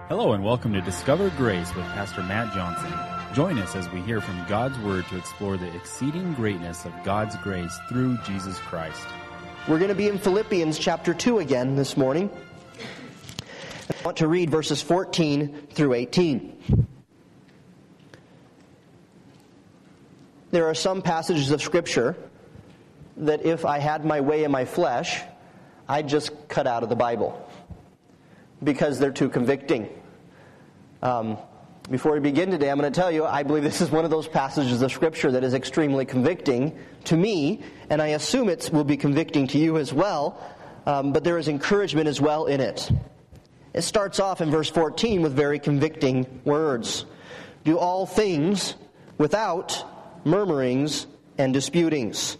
Hello and welcome to Discover Grace with Pastor Matt Johnson. Join us as we hear from God's Word to explore the exceeding greatness of God's grace through Jesus Christ. We're going to be in Philippians chapter 2 again this morning. I want to read verses 14 through 18. There are some passages of Scripture that if I had my way in my flesh, I'd just cut out of the Bible because they're too convicting. Before we begin today, I'm going to tell you, I believe this is one of those passages of Scripture that is extremely convicting to me, and I assume it will be convicting to you as well, but there is encouragement as well in it. It starts off in verse 14 with very convicting words. Do all things without murmurings and disputings,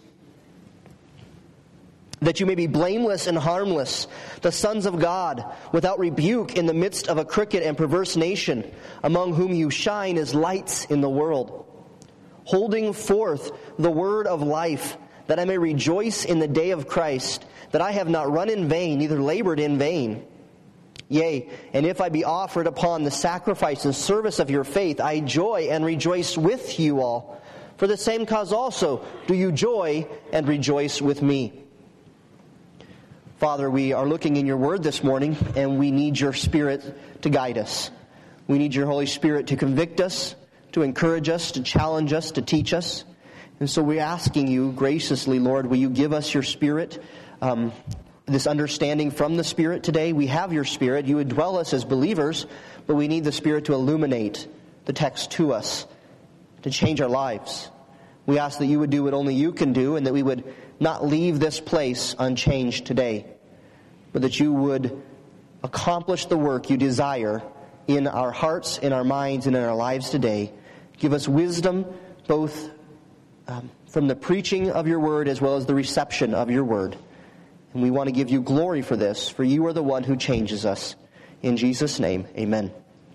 that you may be blameless and harmless, the sons of God, without rebuke in the midst of a crooked and perverse nation, among whom you shine as lights in the world, holding forth the word of life, that I may rejoice in the day of Christ, that I have not run in vain, neither labored in vain. Yea, and if I be offered upon the sacrifice and service of your faith, I joy and rejoice with you all. For the same cause also do you joy and rejoice with me. Father, we are looking in your word this morning, and we need your Spirit to guide us. We need your Holy Spirit to convict us, to encourage us, to challenge us, to teach us. And so we're asking you graciously, Lord, will you give us your Spirit, this understanding from the Spirit today? We have your Spirit. You would dwell us as believers, but we need the Spirit to illuminate the text to us, to change our lives. We ask that you would do what only you can do, and that we would not leave this place unchanged today, but that you would accomplish the work you desire in our hearts, in our minds, and in our lives today. Give us wisdom, both from the preaching of your word as well as the reception of your word. And we want to give you glory for this, for you are the one who changes us. In Jesus' name, amen.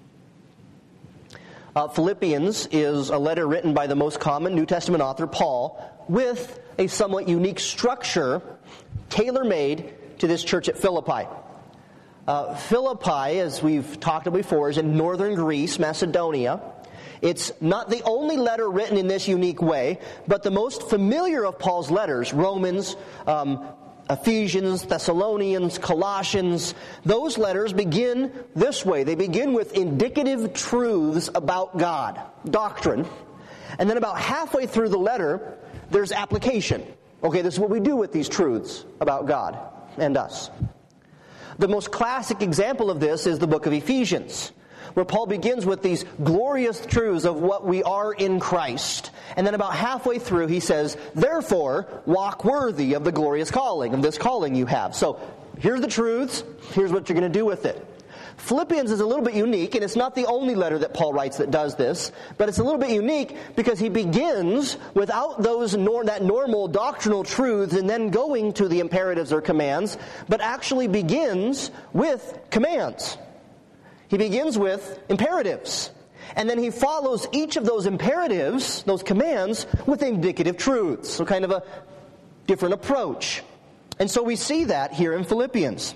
Philippians is a letter written by the most common New Testament author, Paul, with a somewhat unique structure tailor-made to this church at Philippi. Philippi, as we've talked about before, is in northern Greece, Macedonia. It's not the only letter written in this unique way, but the most familiar of Paul's letters, Romans, Ephesians, Thessalonians, Colossians, those letters begin this way. They begin with indicative truths about God, doctrine. And then about halfway through the letter, there's application. Okay, this is what we do with these truths about God and us. The most classic example of this is the book of Ephesians, where Paul begins with these glorious truths of what we are in Christ. And then about halfway through he says, therefore, walk worthy of the glorious calling, of this calling you have. So, here's the truths, here's what you're going to do with it. Philippians is a little bit unique, and it's not the only letter that Paul writes that does this, but it's a little bit unique because he begins without that normal doctrinal truths and then going to the imperatives or commands, but actually begins with commands. He begins with imperatives. And then he follows each of those imperatives, those commands, with indicative truths. So kind of a different approach. And so we see that here in Philippians.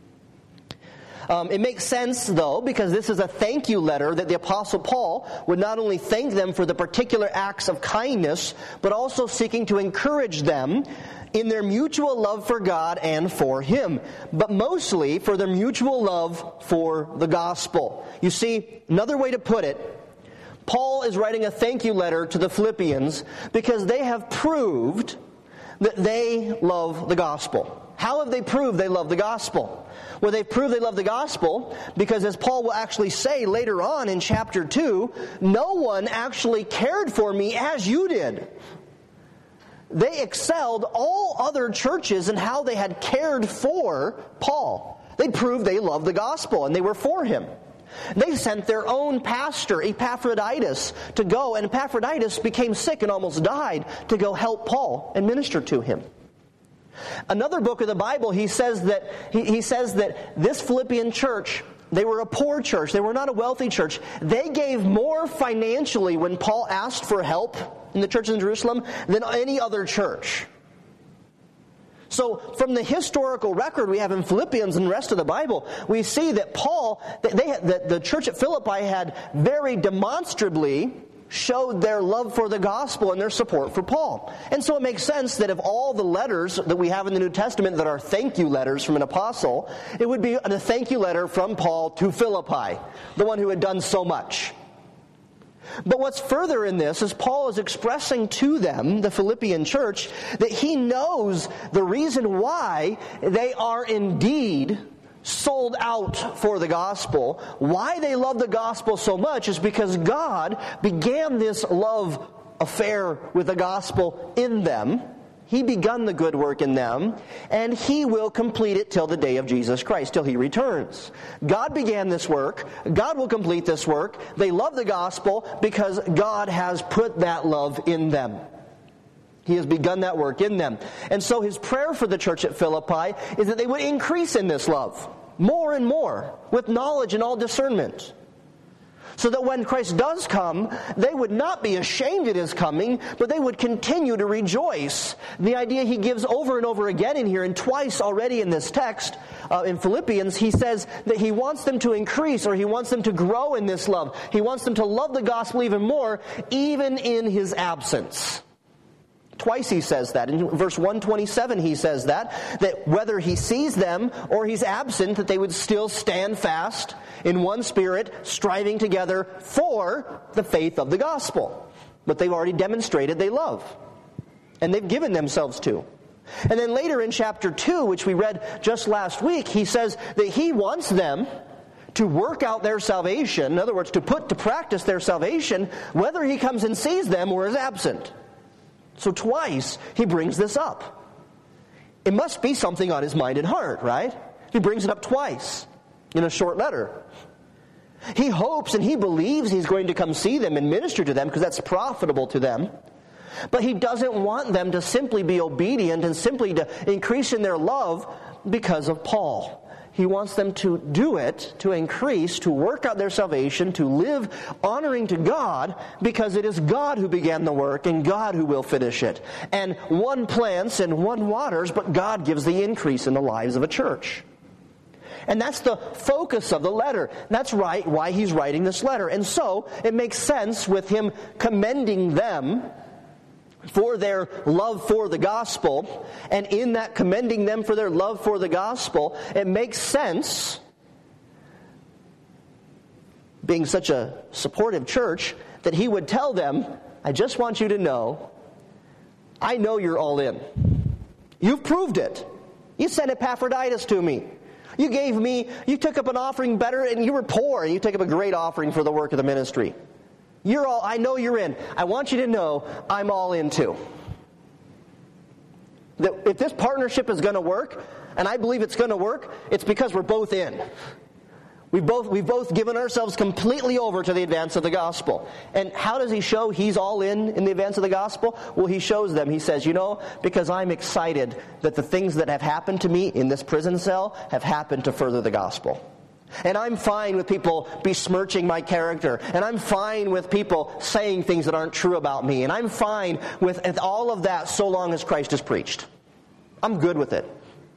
It makes sense, though, because this is a thank you letter that the Apostle Paul would not only thank them for the particular acts of kindness, but also seeking to encourage them in their mutual love for God and for Him, but mostly for their mutual love for the gospel. You see, another way to put it, Paul is writing a thank you letter to the Philippians because they have proved that they love the gospel. How have they proved they love the gospel? Well, they prove they love the gospel because, as Paul will actually say later on in chapter 2, no one actually cared for me as you did. They excelled all other churches in how they had cared for Paul. They proved they loved the gospel and they were for him. They sent their own pastor, Epaphroditus, to go, and Epaphroditus became sick and almost died to go help Paul and minister to him. Another book of the Bible, he says that this Philippian church, they were a poor church. They were not a wealthy church. They gave more financially when Paul asked for help in the church in Jerusalem than any other church. So from the historical record we have in Philippians and the rest of the Bible, we see that that the church at Philippi had very demonstrably showed their love for the gospel and their support for Paul. And so it makes sense that of all the letters that we have in the New Testament that are thank you letters from an apostle, it would be a thank you letter from Paul to Philippi, the one who had done so much. But what's further in this is Paul is expressing to them, the Philippian church, that he knows the reason why they are indeed sold out for the gospel. Why they love the gospel so much is because God began this love affair with the gospel in them. He begun the good work in them, and He will complete it till the day of Jesus Christ, till He returns. God began this work. God will complete this work. They love the gospel because God has put that love in them. He has begun that work in them. And so His prayer for the church at Philippi is that they would increase in this love, more and more, with knowledge and all discernment. So that when Christ does come, they would not be ashamed at His coming, but they would continue to rejoice. The idea He gives over and over again in here, and twice already in this text, in Philippians, He says that He wants them to increase, or He wants them to grow in this love. He wants them to love the gospel even more, even in His absence. Twice He says that. In verse 127 He says that whether He sees them or He's absent, that they would still stand fast in one spirit, striving together for the faith of the gospel. But they've already demonstrated they love. And they've given themselves to. And then later in chapter 2, which we read just last week, He says that He wants them to work out their salvation, in other words, to put to practice their salvation, whether He comes and sees them or is absent. So twice He brings this up. It must be something on His mind and heart, right? He brings it up twice in a short letter. He hopes and He believes He's going to come see them and minister to them because that's profitable to them. But He doesn't want them to simply be obedient and simply to increase in their love because of Paul. He wants them to do it, to increase, to work out their salvation, to live honoring to God, because it is God who began the work and God who will finish it. And one plants and one waters, but God gives the increase in the lives of a church. And that's the focus of the letter. That's right, why he's writing this letter. And so, it makes sense with him commending them for their love for the gospel, and in that commending them for their love for the gospel, it makes sense, being such a supportive church, that he would tell them, I just want you to know, I know you're all in. You've proved it. You sent Epaphroditus to me. You took up an offering better, and you were poor, and you took up a great offering for the work of the ministry. I know you're in. I want you to know I'm all in too. That if this partnership is going to work, and I believe it's going to work, it's because we're both in. We've both given ourselves completely over to the advance of the gospel. And how does he show he's all in the advance of the gospel? Well, he shows them. He says, because I'm excited that the things that have happened to me in this prison cell have happened to further the gospel. And I'm fine with people besmirching my character. And I'm fine with people saying things that aren't true about me. And I'm fine with all of that so long as Christ is preached. I'm good with it.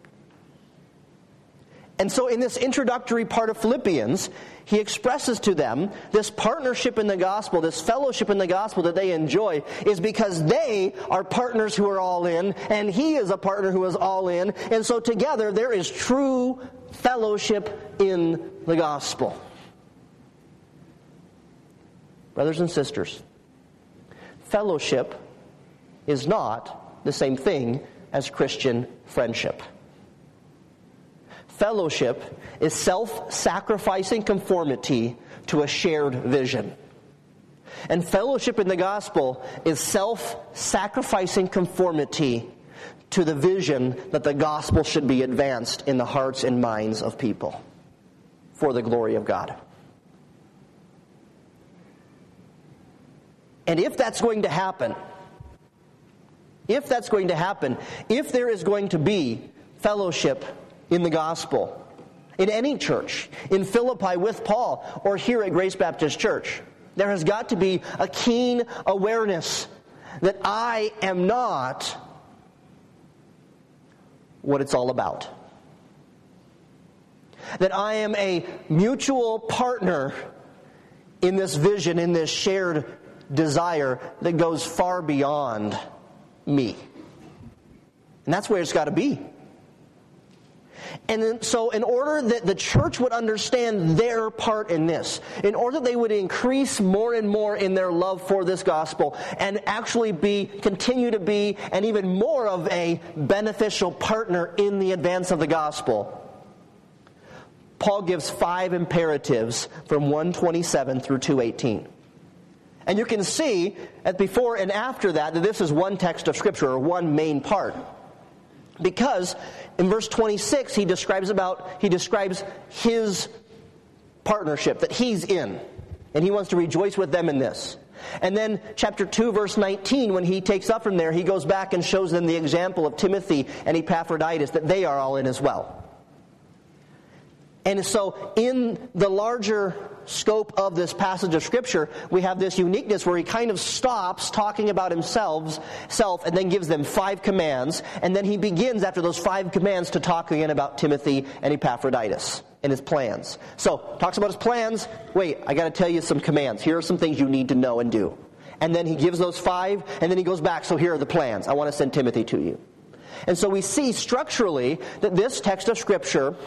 And so in this introductory part of Philippians, he expresses to them this partnership in the gospel, this fellowship in the gospel that they enjoy is because they are partners who are all in, and he is a partner who is all in. And so together there is true fellowship in the gospel. Brothers and sisters, fellowship is not the same thing as Christian friendship. Fellowship is self-sacrificing conformity to a shared vision. And fellowship in the gospel is self-sacrificing conformity to the vision that the gospel should be advanced in the hearts and minds of people for the glory of God. And if that's going to happen, if there is going to be fellowship in the gospel, in any church, in Philippi with Paul, or here at Grace Baptist Church, there has got to be a keen awareness that I am not what it's all about. That I am a mutual partner in this vision, in this shared desire that goes far beyond me. And that's where it's got to be. And then, so in order that the church would understand their part in this, in order that they would increase more and more in their love for this gospel and actually continue to be and even more of a beneficial partner in the advance of the gospel, Paul gives 5 imperatives from 127 through 2:18. And you can see at before and after that this is one text of Scripture, or one main part. Because in verse 26 he describes his partnership that he's in. And he wants to rejoice with them in this. And then chapter 2 verse 19, when he takes up from there, he goes back and shows them the example of Timothy and Epaphroditus, that they are all in as well. And so in the larger scope of this passage of Scripture, we have this uniqueness where he kind of stops talking about himself and then gives them 5 commands. And then he begins after those 5 commands to talk again about Timothy and Epaphroditus and his plans. So, talks about his plans. Wait, I got to tell you some commands. Here are some things you need to know and do. And then he gives those 5, and then he goes back. So here are the plans. I want to send Timothy to you. And so we see structurally that this text of Scripture,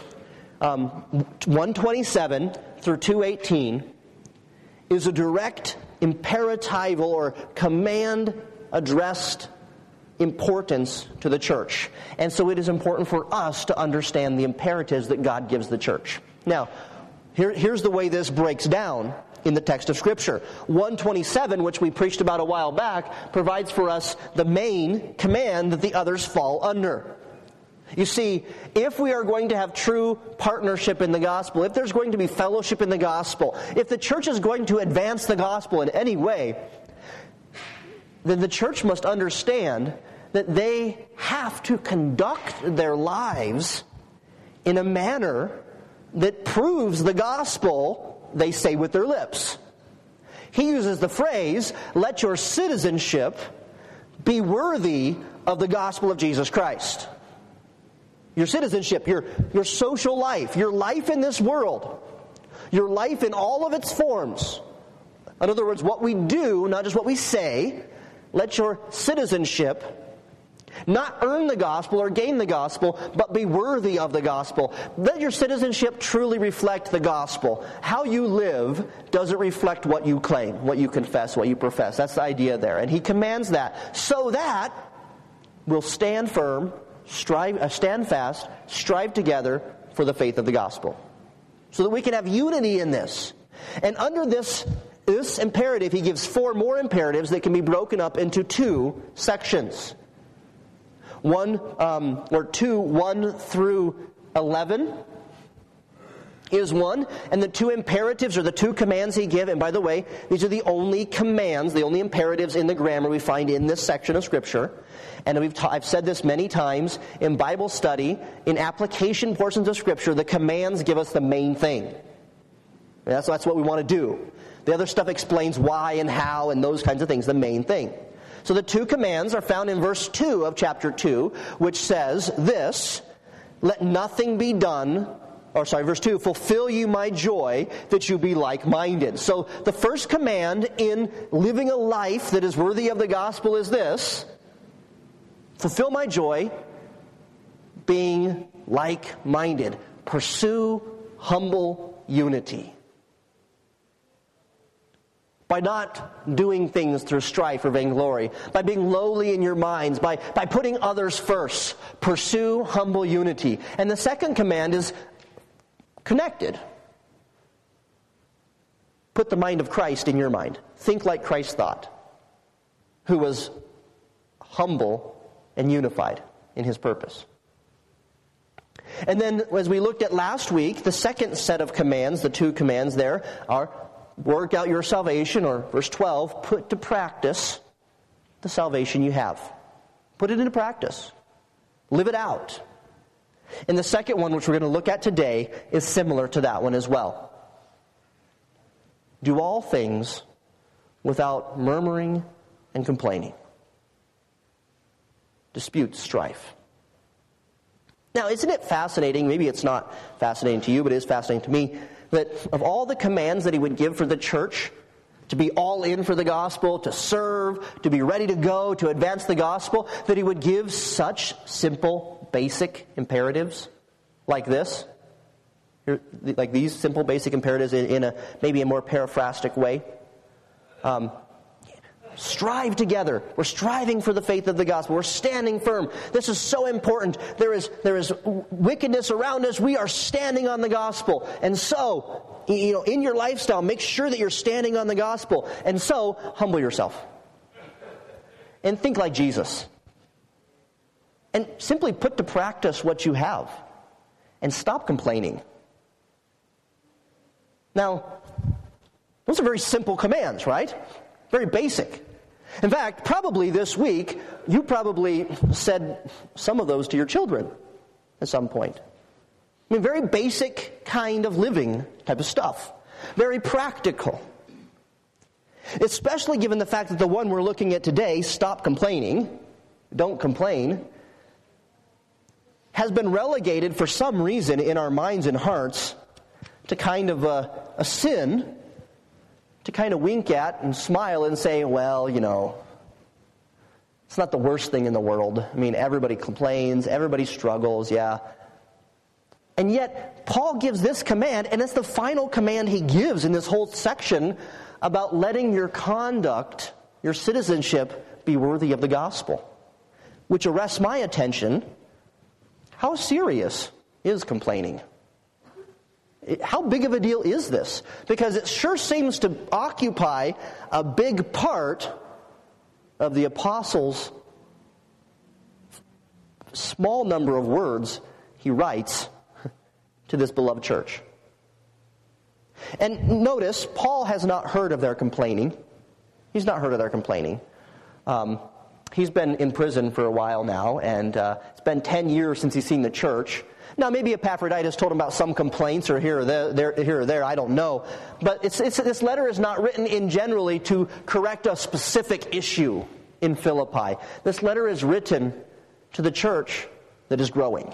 127 through 2:18, is a direct imperatival or command addressed importance to the church. And so it is important for us to understand the imperatives that God gives the church. Now, here's the way this breaks down in the text of Scripture. 127, which we preached about a while back, provides for us the main command that the others fall under. You see, if we are going to have true partnership in the gospel, if there's going to be fellowship in the gospel, if the church is going to advance the gospel in any way, then the church must understand that they have to conduct their lives in a manner that proves the gospel they say with their lips. He uses the phrase, "Let your citizenship be worthy of the gospel of Jesus Christ." Your citizenship, your social life, your life in this world, your life in all of its forms. In other words, what we do, not just what we say. Let your citizenship not earn the gospel or gain the gospel, but be worthy of the gospel. Let your citizenship truly reflect the gospel. How you live doesn't reflect what you claim, what you confess, what you profess. That's the idea there. And he commands that so that we'll stand firm, stand fast, strive together for the faith of the gospel. So that we can have unity in this. And under this imperative, he gives 4 more imperatives that can be broken up into 2 sections. 1 through 11 is one, and the 2 imperatives or the 2 commands he gives. And by the way, these are the only commands, the only imperatives in the grammar we find in this section of Scripture. And I've said this many times in Bible study, in application portions of Scripture, the commands give us the main thing. That's what we want to do. The other stuff explains why and how and those kinds of things, the main thing. So the 2 commands are found in verse 2 of chapter 2, which says this, "Let nothing be done," verse 2, "fulfill you my joy, that you be like-minded." So the first command in living a life that is worthy of the gospel is this: fulfill my joy, being like-minded. Pursue humble unity. By not doing things through strife or vainglory, by being lowly in your minds, by putting others first, pursue humble unity. And the second command is connected. Put the mind of Christ in your mind. Think like Christ thought, who was humble and unified in his purpose. And then, as we looked at last week, the second set of commands, the 2 commands there, are work out your salvation, or verse 12, put to practice the salvation you have. Put it into practice. Live it out. And the second one, which we're going to look at today, is similar to that one as well. Do all things without murmuring and complaining. Dispute, strife. Now, isn't it fascinating, maybe it's not fascinating to you, but it is fascinating to me, that of all the commands that he would give for the church, to be all in for the gospel, to serve, to be ready to go, to advance the gospel, that he would give such simple, basic imperatives like this? Like these simple, basic imperatives in maybe a more paraphrastic way. Strive together. We're striving for the faith of the gospel. We're standing firm. This is so important. There is wickedness around us. We are standing on the gospel. And so, in your lifestyle, make sure that you're standing on the gospel. And so, humble yourself. And think like Jesus. And simply put to practice what you have. And stop complaining. Now, those are very simple commands, right? Very basic. In fact, probably this week, you probably said some of those to your children at some point. I mean, very basic kind of living type of stuff. Very practical. Especially given the fact that the one we're looking at today, stop complaining, don't complain, has been relegated for some reason in our minds and hearts to kind of a sin, to kind of wink at and smile and say, well, it's not the worst thing in the world. I mean, everybody complains, everybody struggles, yeah. And yet, Paul gives this command, and it's the final command he gives in this whole section about letting your conduct, your citizenship, be worthy of the gospel. Which arrests my attention. How serious is complaining? How big of a deal is this? Because it sure seems to occupy a big part of the apostles' small number of words he writes to this beloved church. And notice, Paul has not heard of their complaining. He's not heard of their complaining. He's been in prison for a while now, and it's been 10 years since he's seen the church. Now, maybe Epaphroditus told him about some complaints or here or there, I don't know. But this letter is not written in generally to correct a specific issue in Philippi. This letter is written to the church that is growing.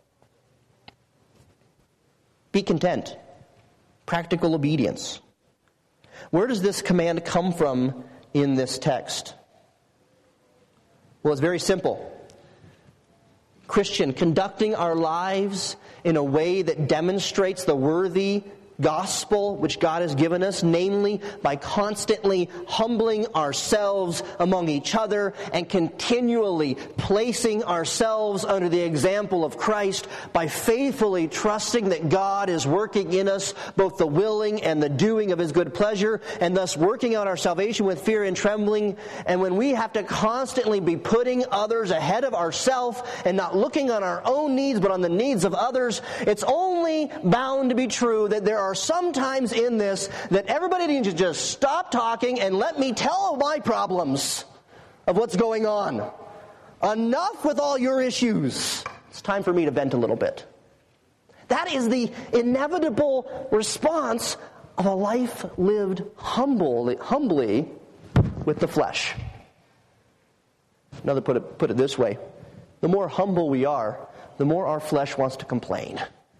Be content. Practical obedience. Where does this command come from in this text? Well, it's very simple. Christian, conducting our lives in a way that demonstrates the worthy gospel which God has given us, namely by constantly humbling ourselves among each other and continually placing ourselves under the example of Christ by faithfully trusting that God is working in us both the willing and the doing of His good pleasure, and thus working out our salvation with fear and trembling. And when we have to constantly be putting others ahead of ourselves and not looking on our own needs but on the needs of others, it's only bound to be true that there are sometimes in this that everybody needs to just stop talking and let me tell my problems of what's going on. Enough with all your issues. It's time for me to vent a little bit. That is the inevitable response of a life lived humbly with the flesh. Another put it this way. The more humble we are, the more our flesh wants to complain.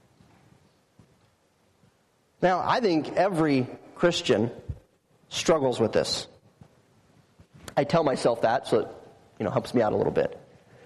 Now, I think every Christian struggles with this. I tell myself that, so it helps me out a little bit.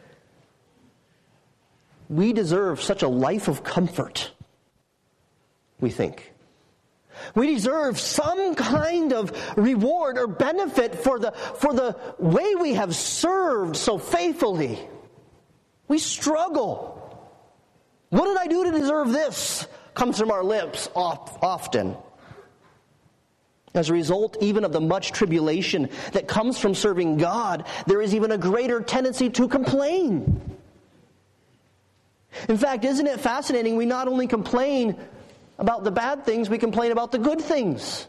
We deserve such a life of comfort, we think. We deserve some kind of reward or benefit for the way we have served so faithfully. We struggle. What did I do to deserve this? Comes from our lips often. As a result, even of the much tribulation that comes from serving God, there is even a greater tendency to complain. In fact, isn't it fascinating? We not only complain about the bad things, we complain about the good things.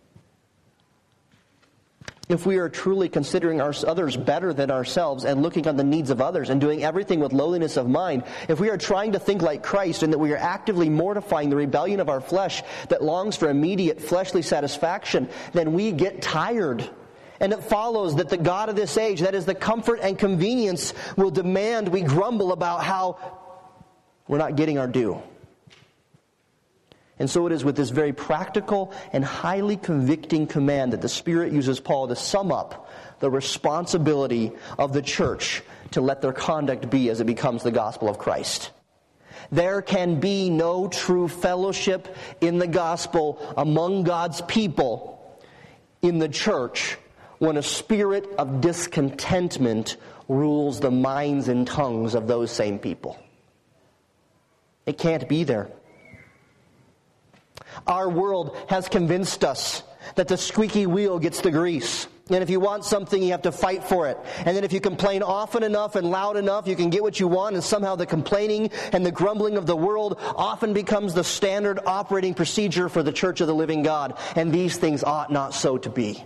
If we are truly considering others better than ourselves and looking on the needs of others and doing everything with lowliness of mind, if we are trying to think like Christ and that we are actively mortifying the rebellion of our flesh that longs for immediate fleshly satisfaction, then we get tired. And it follows that the God of this age, that is the comfort and convenience, will demand we grumble about how We're not getting our due. And so it is with this very practical and highly convicting command that the Spirit uses Paul to sum up the responsibility of the church to let their conduct be as it becomes the gospel of Christ. There can be no true fellowship in the gospel among God's people in the church when a spirit of discontentment rules the minds and tongues of those same people. It can't be there. Our world has convinced us that the squeaky wheel gets the grease. And if you want something, you have to fight for it. And then if you complain often enough and loud enough, you can get what you want. And somehow the complaining and the grumbling of the world often becomes the standard operating procedure for the church of the living God. And these things ought not so to be.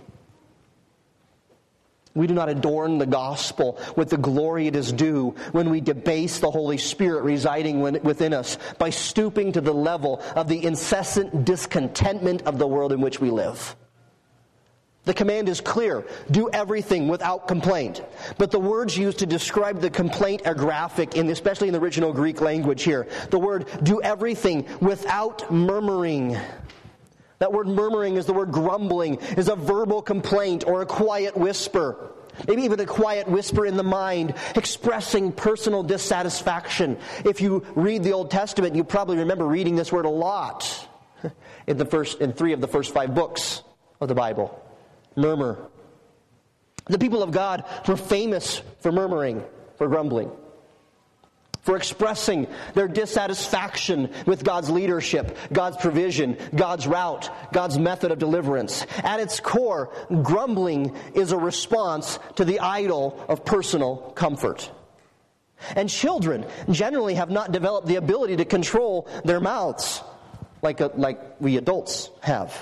We do not adorn the gospel with the glory it is due when we debase the Holy Spirit residing within us by stooping to the level of the incessant discontentment of the world in which we live. The command is clear. Do everything without complaint. But the words used to describe the complaint are graphic, especially in the original Greek language here. The word do everything without murmuring. That word murmuring is the word grumbling, is a verbal complaint or a quiet whisper. Maybe even a quiet whisper in the mind, expressing personal dissatisfaction. If you read the Old Testament, you probably remember reading this word a lot in 3 of the first 5 books of the Bible. Murmur. The people of God were famous for murmuring, for grumbling, for expressing their dissatisfaction with God's leadership, God's provision, God's route, God's method of deliverance. At its core, grumbling is a response to the idol of personal comfort. And children generally have not developed the ability to control their mouths like we adults have.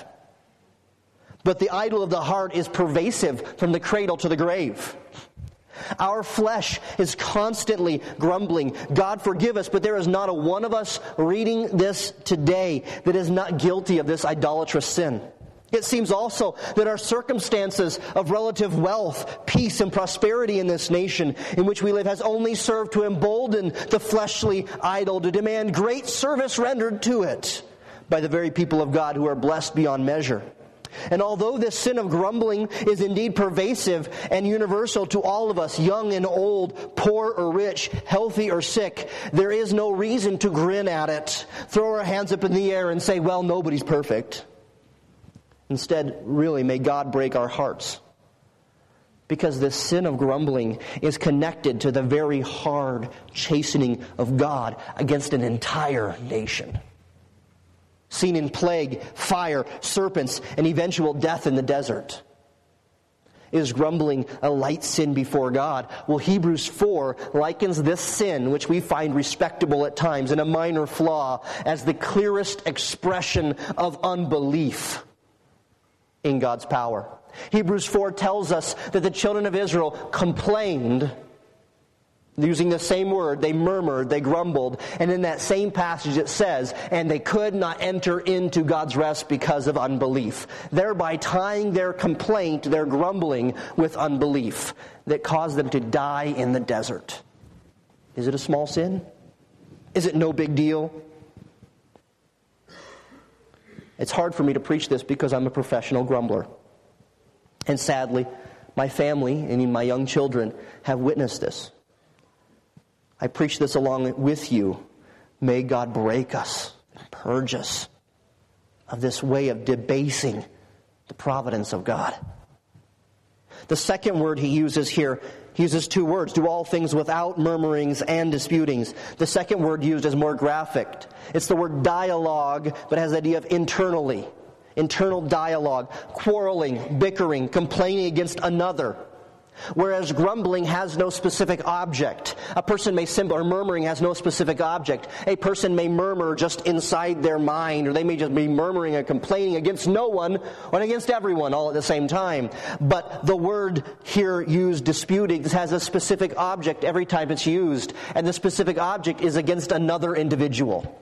But the idol of the heart is pervasive from the cradle to the grave. Our flesh is constantly grumbling. God forgive us, but there is not a one of us reading this today that is not guilty of this idolatrous sin. It seems also that our circumstances of relative wealth, peace, and prosperity in this nation in which we live has only served to embolden the fleshly idol to demand great service rendered to it by the very people of God who are blessed beyond measure. And although this sin of grumbling is indeed pervasive and universal to all of us, young and old, poor or rich, healthy or sick, there is no reason to grin at it, throw our hands up in the air and say, well, nobody's perfect. Instead, really, may God break our hearts. Because this sin of grumbling is connected to the very hard chastening of God against an entire nation. Seen in plague, fire, serpents, and eventual death in the desert. Is grumbling a light sin before God? Well, Hebrews 4 likens this sin, which we find respectable at times and a minor flaw, as the clearest expression of unbelief in God's power. Hebrews 4 tells us that the children of Israel complained. Using the same word, they murmured, they grumbled, and in that same passage it says, and they could not enter into God's rest because of unbelief, thereby tying their complaint, their grumbling, with unbelief that caused them to die in the desert. Is it a small sin? Is it no big deal? It's hard for me to preach this because I'm a professional grumbler. And sadly, my family and even my young children have witnessed this. I preach this along with you. May God break us and purge us of this way of debasing the providence of God. The second word he uses here, he uses 2 words. Do all things without murmurings and disputings. The second word used is more graphic. It's the word dialogue, but has the idea of internally. Internal dialogue, quarreling, bickering, complaining against another. Whereas grumbling has no specific object. A person may or murmuring has no specific object. A person may murmur just inside their mind, or they may just be murmuring and complaining against no one or against everyone all at the same time. But the word here used, disputing, has a specific object every time it's used, and the specific object is against another individual.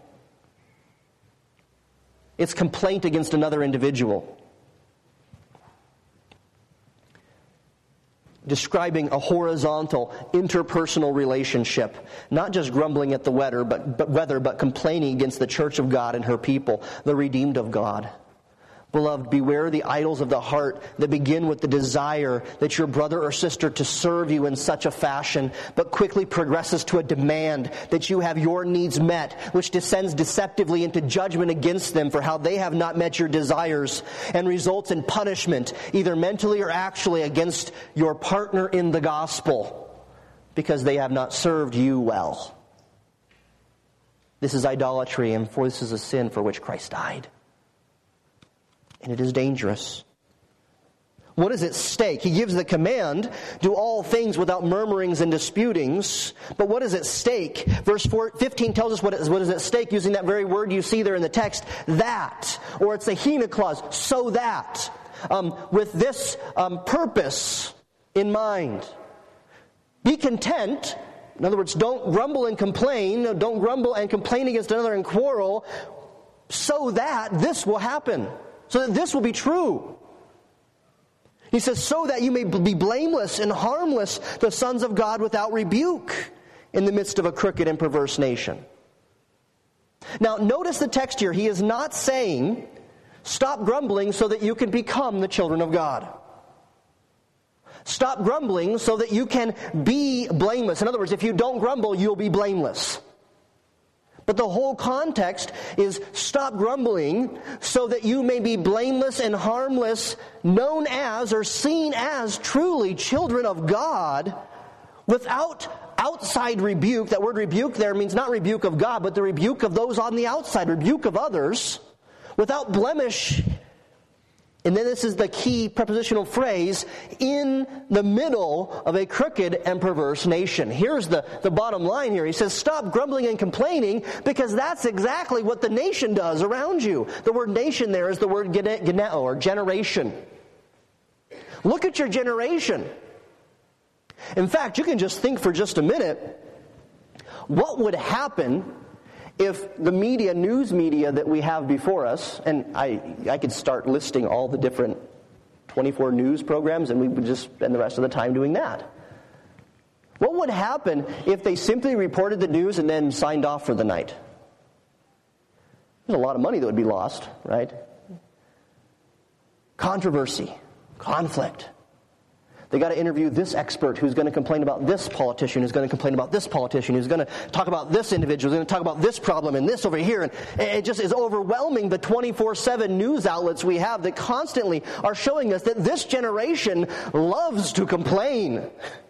It's complaint against another individual. describing a horizontal, interpersonal relationship. Not just grumbling at the weather, but complaining against the church of God and her people, the redeemed of God. Beloved, beware the idols of the heart that begin with the desire that your brother or sister to serve you in such a fashion, but quickly progresses to a demand that you have your needs met, which descends deceptively into judgment against them for how they have not met your desires, and results in punishment, either mentally or actually, against your partner in the gospel, because they have not served you well. This is idolatry, and for this is a sin for which Christ died. And it is dangerous. What is at stake? He gives the command, do all things without murmurings and disputings. But what is at stake? Verse 15 tells us what is at stake, using that very word you see there in the text, that. Or it's a hina clause, so that. With this purpose in mind. Be content. In other words, don't grumble and complain. Don't grumble and complain against another and quarrel, so that this will happen. So that this will be true. He says, so that you may be blameless and harmless, the sons of God without rebuke, in the midst of a crooked and perverse nation. Now, notice the text here. He is not saying, stop grumbling so that you can become the children of God. Stop grumbling so that you can be blameless. In other words, if you don't grumble, you'll be blameless. But the whole context is stop grumbling so that you may be blameless and harmless, known as or seen as truly children of God, without outside rebuke. That word rebuke there means not rebuke of God, but the rebuke of those on the outside, rebuke of others, without blemish. And then this is the key prepositional phrase, in the middle of a crooked and perverse nation. Here's the bottom line here. He says, stop grumbling and complaining, because that's exactly what the nation does around you. The word nation there is the word geneo, or generation. Look at your generation. In fact, you can just think for just a minute, what would happen if the news media that we have before us, and I could start listing all the different 24 news programs, and we would just spend the rest of the time doing that. What would happen if they simply reported the news and then signed off for the night? There's a lot of money that would be lost, right? Controversy, conflict. They got to interview this expert who's going to complain about this politician, who's going to complain about this politician, who's going to talk about this individual, who's going to talk about this problem and this over here. And it just is overwhelming, the 24/7 news outlets we have that constantly are showing us that this generation loves to complain.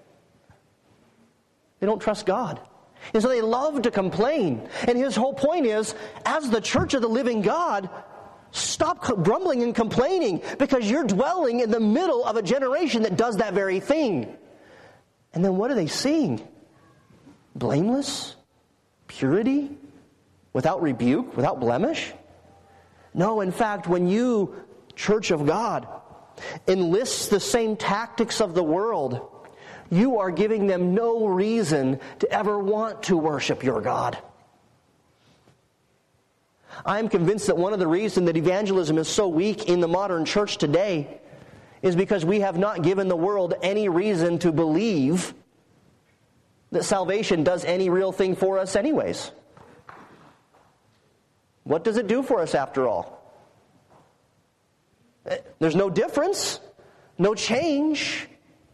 They don't trust God. And so they love to complain. And his whole point is, as the church of the living God, stop grumbling and complaining, because you're dwelling in the middle of a generation that does that very thing. And then what are they seeing? Blameless? Purity? Without rebuke? Without blemish? No, in fact, when you, church of God, enlist the same tactics of the world, you are giving them no reason to ever want to worship your God. I'm convinced that one of the reasons that evangelism is so weak in the modern church today is because we have not given the world any reason to believe that salvation does any real thing for us anyways. What does it do for us after all? There's no difference, no change.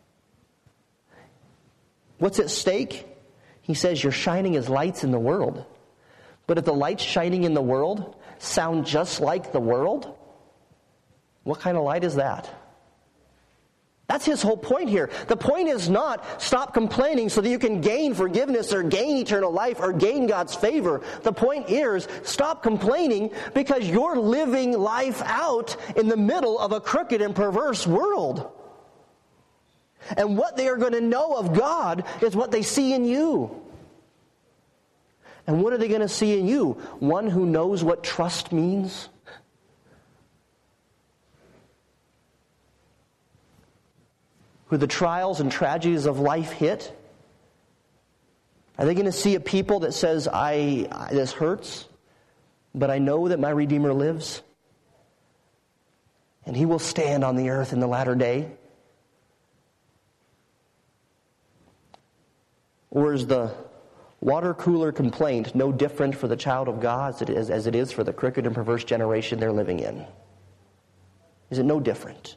What's at stake? He says you're shining as lights in the world. But if the lights shining in the world sound just like the world, what kind of light is that? That's his whole point here. The point is not stop complaining so that you can gain forgiveness or gain eternal life or gain God's favor. The point is stop complaining because you're living life out in the middle of a crooked and perverse world. And what they are going to know of God is what they see in you. And what are they going to see in you? One who knows what trust means? Who the trials and tragedies of life hit? Are they going to see a people that says, this hurts, but I know that my Redeemer lives? And he will stand on the earth in the latter day. words, the water cooler complaint no different for the child of God as it is for the crooked and perverse generation they're living in? Is it no different?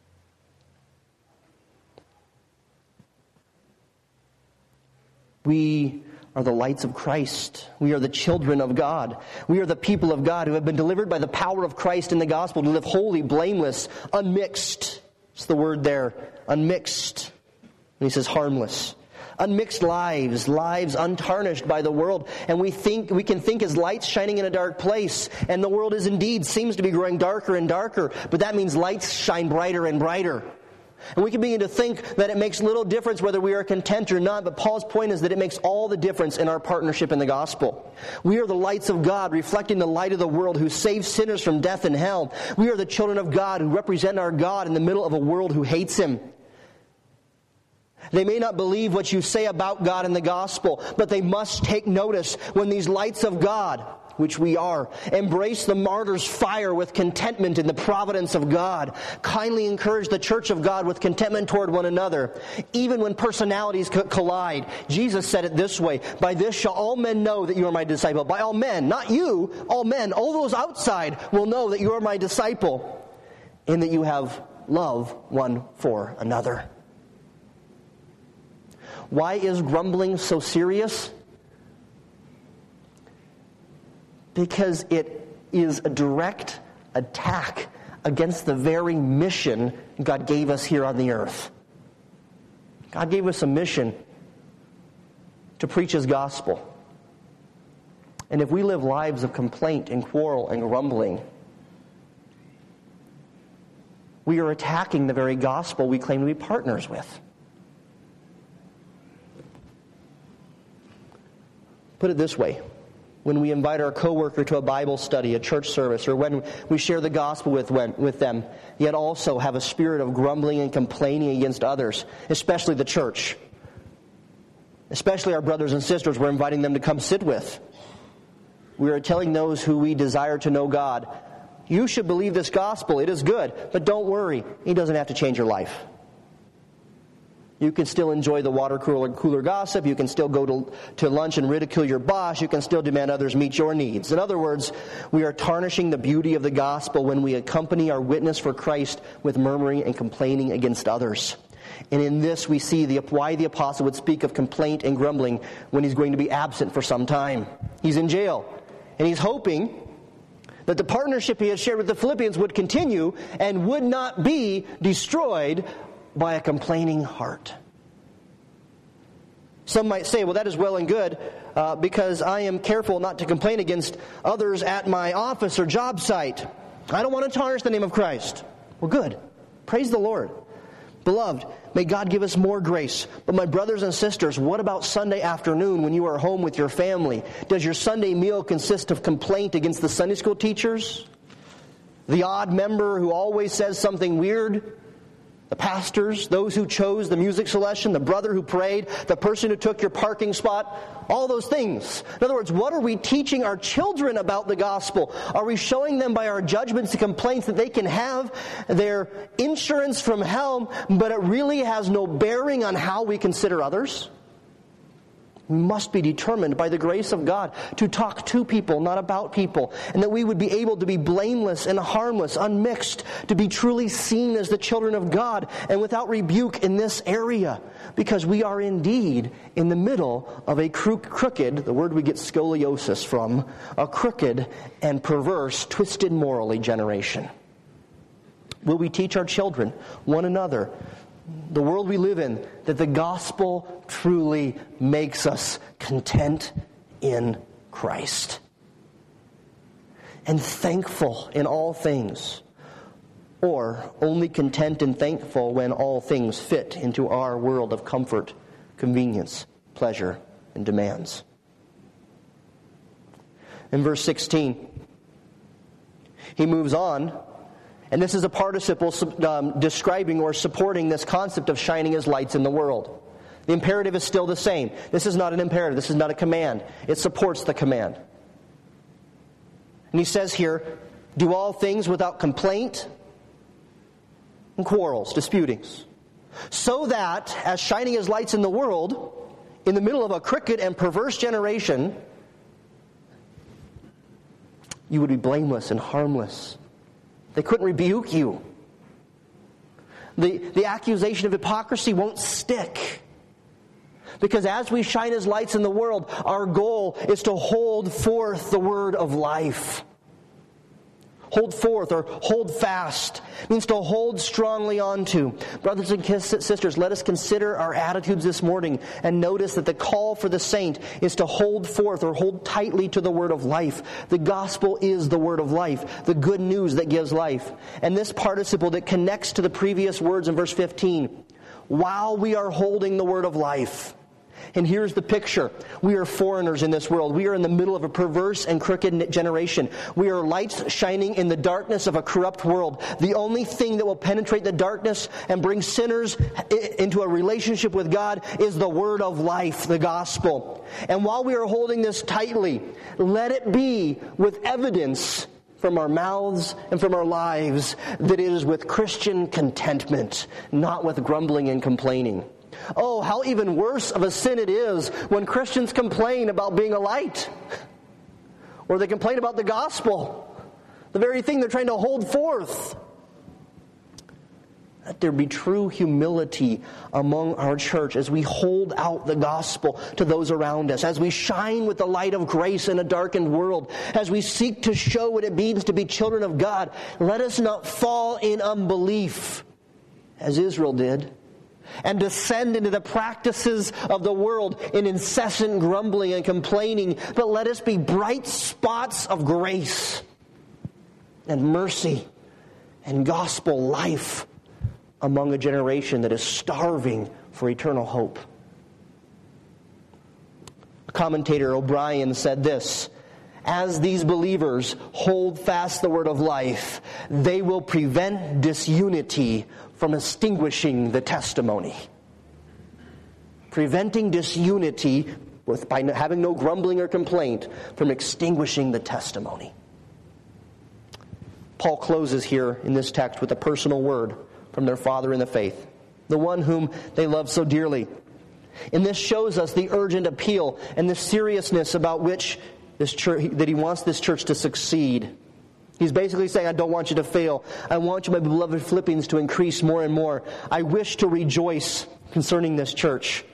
We are the lights of Christ. We are the children of God. We are the people of God who have been delivered by the power of Christ in the gospel to live holy, blameless, unmixed. It's the word there, unmixed. And he says harmless. Unmixed lives untarnished by the world. And we can think as lights shining in a dark place. And the world is indeed seems to be growing darker and darker. But that means lights shine brighter and brighter. And we can begin to think that it makes little difference whether we are content or not, but Paul's point is that it makes all the difference in our partnership in the gospel. We are the lights of God, reflecting the light of the world, who saves sinners from death and hell. We are the children of God, who represent our God in the middle of a world who hates Him. They may not believe what you say about God in the gospel, but they must take notice when these lights of God, which we are, embrace the martyr's fire with contentment in the providence of God. Kindly encourage the church of God with contentment toward one another, even when personalities collide. Jesus said it this way, "By this shall all men know that you are my disciple." By all men, not you, all men, all those outside will know that you are my disciple, and that you have love one for another. Why is grumbling so serious? Because it is a direct attack against the very mission God gave us here on the earth. God gave us a mission to preach His gospel. And if we live lives of complaint and quarrel and grumbling, we are attacking the very gospel we claim to be partners with. Put it this way. When we invite our coworker to a Bible study, a church service, or when we share the gospel with them, yet also have a spirit of grumbling and complaining against others, especially the church, especially our brothers and sisters we're inviting them to come sit with. We are telling those who we desire to know God, you should believe this gospel, it is good, but don't worry, He doesn't have to change your life. You can still enjoy the water cooler gossip. You can still go to lunch and ridicule your boss. You can still demand others meet your needs. In other words, we are tarnishing the beauty of the gospel when we accompany our witness for Christ with murmuring and complaining against others. And in this we see why the apostle would speak of complaint and grumbling when he's going to be absent for some time. He's in jail. And he's hoping that the partnership he has shared with the Philippians would continue and would not be destroyed by a complaining heart. Some might say, well, that is well and good because I am careful not to complain against others at my office or job site. I don't want to tarnish the name of Christ. Well, good. Praise the Lord. Beloved, may God give us more grace. But my brothers and sisters, what about Sunday afternoon when you are home with your family? Does your Sunday meal consist of complaint against the Sunday school teachers? The odd member who always says something weird? The pastors, those who chose the music selection, the brother who prayed, the person who took your parking spot, all those things. In other words, what are we teaching our children about the gospel? Are we showing them by our judgments and complaints that they can have their insurance from hell, but it really has no bearing on how we consider others? We must be determined by the grace of God to talk to people, not about people, and that we would be able to be blameless and harmless, unmixed, to be truly seen as the children of God and without rebuke in this area, because we are indeed in the middle of a crooked, the word we get scoliosis from, a crooked and perverse, twisted morally generation. Will we teach our children, one another, the world we live in, that the gospel truly makes us content in Christ and thankful in all things, or only content and thankful when all things fit into our world of comfort, convenience, pleasure, and demands? In verse 16, he moves on. And this is a participle describing or supporting this concept of shining as lights in the world. The imperative is still the same. This is not an imperative. This is not a command. It supports the command. And he says here, do all things without complaint and quarrels, disputings, so that, as shining as lights in the world, in the middle of a crooked and perverse generation, you would be blameless and harmless. They couldn't rebuke you. The accusation of hypocrisy won't stick. Because as we shine as lights in the world, our goal is to hold forth the word of life. Hold forth or hold fast means to hold strongly onto. Brothers and sisters, let us consider our attitudes this morning and notice that the call for the saint is to hold forth or hold tightly to the word of life. The gospel is the word of life, the good news that gives life. And this participle that connects to the previous words in verse 15, while we are holding the word of life. And here's the picture. We are foreigners in this world. We are in the middle of a perverse and crooked generation. We are lights shining in the darkness of a corrupt world. The only thing that will penetrate the darkness and bring sinners into a relationship with God is the word of life, the gospel. And while we are holding this tightly, let it be with evidence from our mouths and from our lives that it is with Christian contentment, not with grumbling and complaining. Oh, how even worse of a sin it is when Christians complain about being a light. Or they complain about the gospel, the very thing they're trying to hold forth. Let there be true humility among our church as we hold out the gospel to those around us, as we shine with the light of grace in a darkened world, as we seek to show what it means to be children of God. Let us not fall in unbelief, as Israel did, and descend into the practices of the world in incessant grumbling and complaining, but let us be bright spots of grace and mercy and gospel life among a generation that is starving for eternal hope. Commentator O'Brien said this: as these believers hold fast the word of life, they will prevent disunity from extinguishing the testimony. Preventing disunity by having no grumbling or complaint from extinguishing the testimony. Paul closes here in this text with a personal word from their father in the faith, the one whom they love so dearly. And this shows us the urgent appeal and the seriousness about which this church, that he wants this church to succeed. He's basically saying, I don't want you to fail. I want you, my beloved Philippians, to increase more and more. I wish to rejoice concerning this church.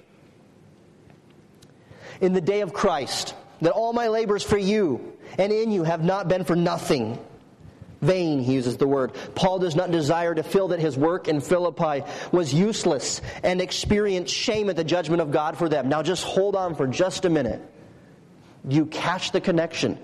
In the day of Christ, that all my labors for you and in you have not been for nothing. Vain, he uses the word. Paul does not desire to feel that his work in Philippi was useless and experience shame at the judgment of God for them. Now just hold on for just a minute. Do you catch the connection?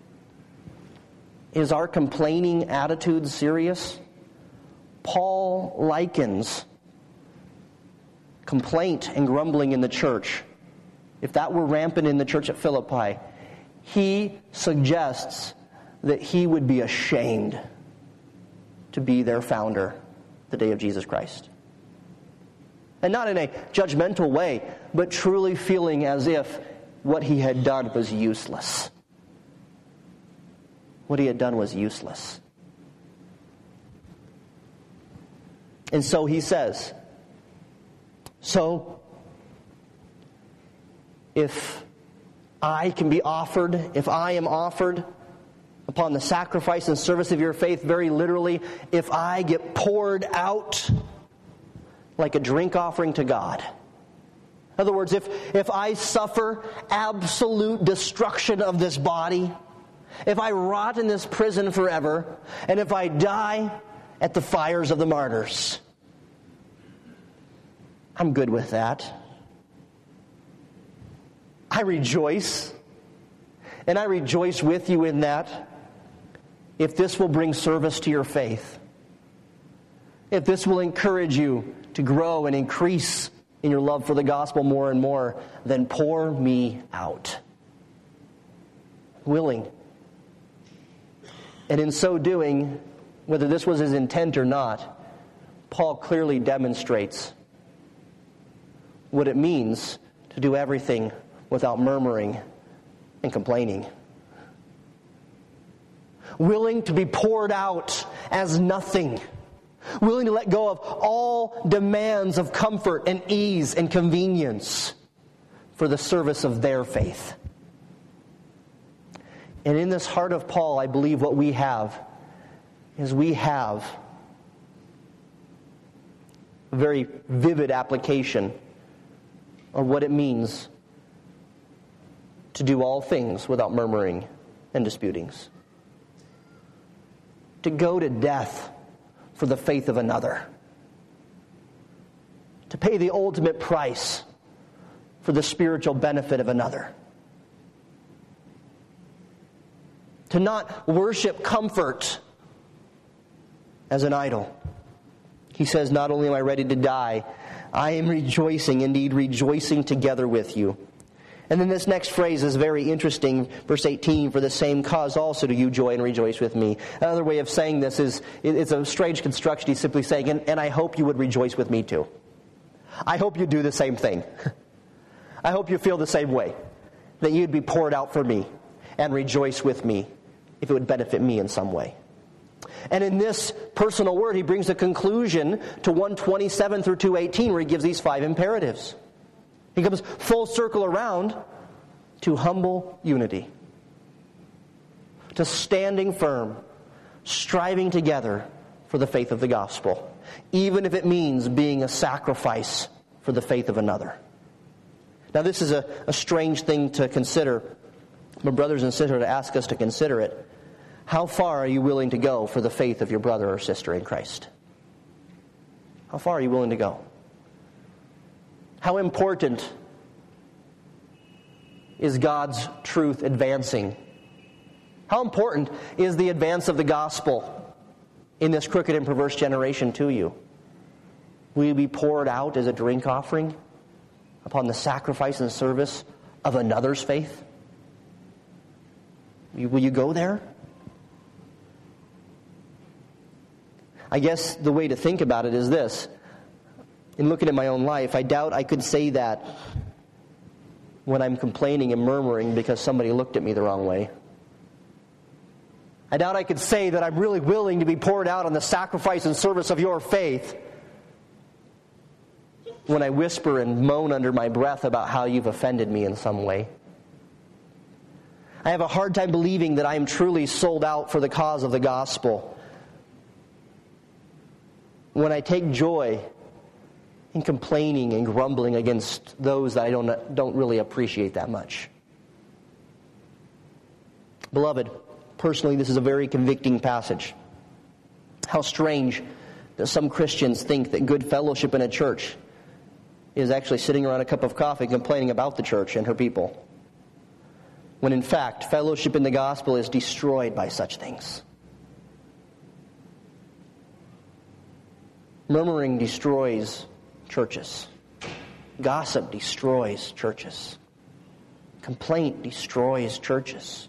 Is our complaining attitude serious? Paul likens complaint and grumbling in the church. If that were rampant in the church at Philippi, he suggests that he would be ashamed to be their founder the day of Jesus Christ. And not in a judgmental way, but truly feeling as if what he had done was useless. What he had done was useless. And so he says, so if I am offered upon the sacrifice and service of your faith, very literally, if I get poured out like a drink offering to God. In other words, if I suffer absolute destruction of this body, if I rot in this prison forever, and if I die at the fires of the martyrs, I'm good with that. I rejoice, and I rejoice with you in that, if this will bring service to your faith, if this will encourage you to grow and increase in your love for the gospel more and more, then pour me out. Willing. And in so doing, whether this was his intent or not, Paul clearly demonstrates what it means to do everything without murmuring and complaining. Willing to be poured out as nothing. Willing to let go of all demands of comfort and ease and convenience for the service of their faith. And in this heart of Paul, I believe what we have is we have a very vivid application of what it means to do all things without murmuring and disputings. To go to death for the faith of another. To pay the ultimate price for the spiritual benefit of another. To not worship comfort as an idol. He says, not only am I ready to die, I am rejoicing, indeed rejoicing together with you. And then this next phrase is very interesting. Verse 18, for the same cause also do you joy and rejoice with me. Another way of saying this is, it's a strange construction. He's simply saying, and I hope you would rejoice with me too. I hope you do the same thing. I hope you feel the same way. That you'd be poured out for me and rejoice with me if it would benefit me in some way. And in this personal word, he brings a conclusion to 127 through 218 where he gives these 5 imperatives. He comes full circle around to humble unity. To standing firm, striving together for the faith of the gospel. Even if it means being a sacrifice for the faith of another. Now this is a strange thing to consider. But brothers and sisters, to ask us to consider it. How far are you willing to go for the faith of your brother or sister in Christ? How far are you willing to go? How important is God's truth advancing? How important is the advance of the gospel in this crooked and perverse generation to you? Will you be poured out as a drink offering upon the sacrifice and service of another's faith? Will you go there? I guess the way to think about it is this. In looking at my own life, I doubt I could say that when I'm complaining and murmuring because somebody looked at me the wrong way. I doubt I could say that I'm really willing to be poured out on the sacrifice and service of your faith when I whisper and moan under my breath about how you've offended me in some way. I have a hard time believing that I am truly sold out for the cause of the gospel when I take joy in complaining and grumbling against those that I don't really appreciate that much. Beloved, personally, this is a very convicting passage. How strange that some Christians think that good fellowship in a church is actually sitting around a cup of coffee complaining about the church and her people. When in fact, fellowship in the gospel is destroyed by such things. Murmuring destroys churches. Gossip destroys churches. Complaint destroys churches.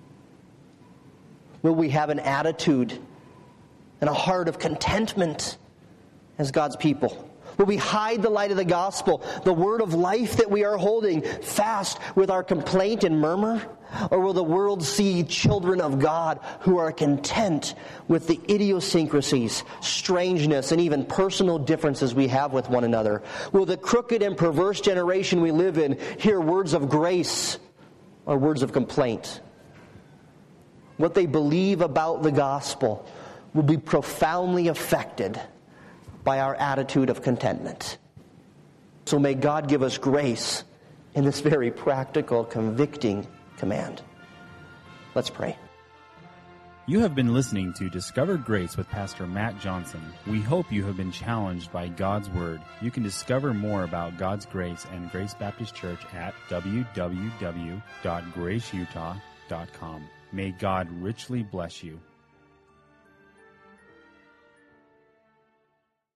Will we have an attitude and a heart of contentment as God's people? Will we hide the light of the gospel, the word of life that we are holding fast with our complaint and murmur? Or will the world see children of God who are content with the idiosyncrasies, strangeness, and even personal differences we have with one another? Will the crooked and perverse generation we live in hear words of grace or words of complaint? What they believe about the gospel will be profoundly affected by our attitude of contentment. So may God give us grace in this very practical, convicting command. Let's pray. You have been listening to Discover Grace with Pastor Matt Johnson. We hope you have been challenged by God's Word. You can discover more about God's grace and Grace Baptist Church at www.graceutah.com. May God richly bless you.